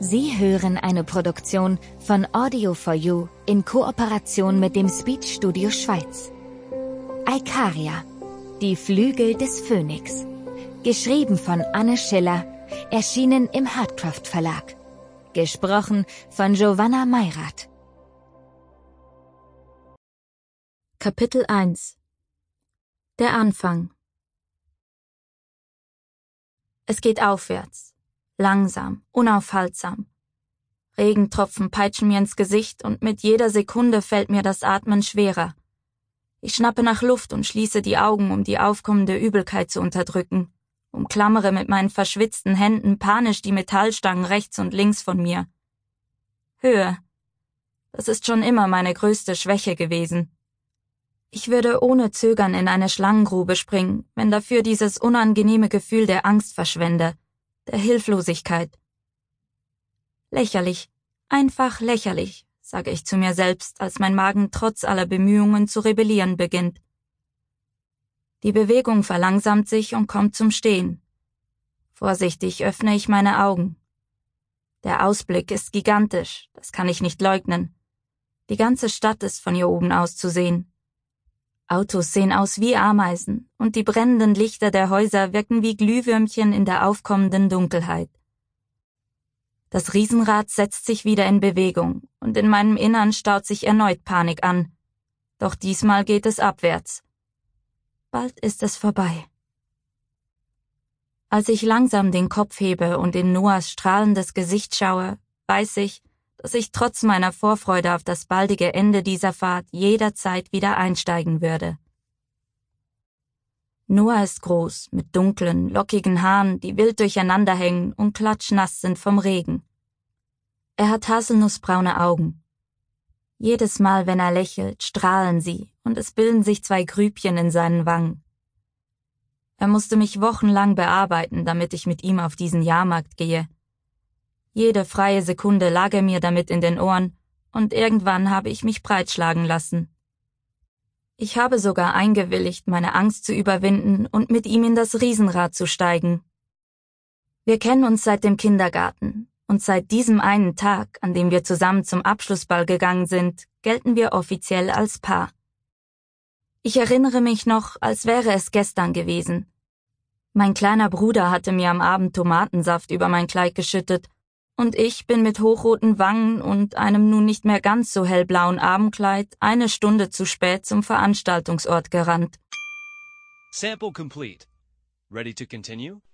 Sie hören eine Produktion von Audio4U in Kooperation mit dem Speech Studio Schweiz. Eikaria, die Flügel des Phönix. Geschrieben von Anne Schiller, erschienen im Hardcraft Verlag. Gesprochen von Giovanna Mayrath. Kapitel 1 Der Anfang. Es geht aufwärts. Langsam, unaufhaltsam. Regentropfen peitschen mir ins Gesicht und mit jeder Sekunde fällt mir das Atmen schwerer. Ich schnappe nach Luft und schließe die Augen, um die aufkommende Übelkeit zu unterdrücken. Umklammere mit meinen verschwitzten Händen panisch die Metallstangen rechts und links von mir. Höhe. Das ist schon immer meine größte Schwäche gewesen. Ich würde ohne Zögern in eine Schlangengrube springen, wenn dafür dieses unangenehme Gefühl der Angst verschwände, der Hilflosigkeit. Lächerlich, einfach lächerlich, sage ich zu mir selbst, als mein Magen trotz aller Bemühungen zu rebellieren beginnt. Die Bewegung verlangsamt sich und kommt zum Stehen. Vorsichtig öffne ich meine Augen. Der Ausblick ist gigantisch, das kann ich nicht leugnen. Die ganze Stadt ist von hier oben aus zu sehen. Autos sehen aus wie Ameisen, und die brennenden Lichter der Häuser wirken wie Glühwürmchen in der aufkommenden Dunkelheit. Das Riesenrad setzt sich wieder in Bewegung, und in meinem Innern staut sich erneut Panik an. Doch diesmal geht es abwärts. Bald ist es vorbei. Als ich langsam den Kopf hebe und in Noahs strahlendes Gesicht schaue, weiß ich, dass ich trotz meiner Vorfreude auf das baldige Ende dieser Fahrt jederzeit wieder einsteigen würde. Noah ist groß, mit dunklen, lockigen Haaren, die wild durcheinander hängen und klatschnass sind vom Regen. Er hat haselnussbraune Augen. Jedes Mal, wenn er lächelt, strahlen sie, und es bilden sich 2 Grübchen in seinen Wangen. Er musste mich wochenlang bearbeiten, damit ich mit ihm auf diesen Jahrmarkt gehe. Jede freie Sekunde lag er mir damit in den Ohren, und irgendwann habe ich mich breitschlagen lassen. Ich habe sogar eingewilligt, meine Angst zu überwinden und mit ihm in das Riesenrad zu steigen. Wir kennen uns seit dem Kindergarten, und seit diesem einen Tag, an dem wir zusammen zum Abschlussball gegangen sind, gelten wir offiziell als Paar. Ich erinnere mich noch, als wäre es gestern gewesen. Mein kleiner Bruder hatte mir am Abend Tomatensaft über mein Kleid geschüttet, und ich bin mit hochroten Wangen und einem nun nicht mehr ganz so hellblauen Abendkleid 1 Stunde zu spät zum Veranstaltungsort gerannt. Sample complete. Ready to continue?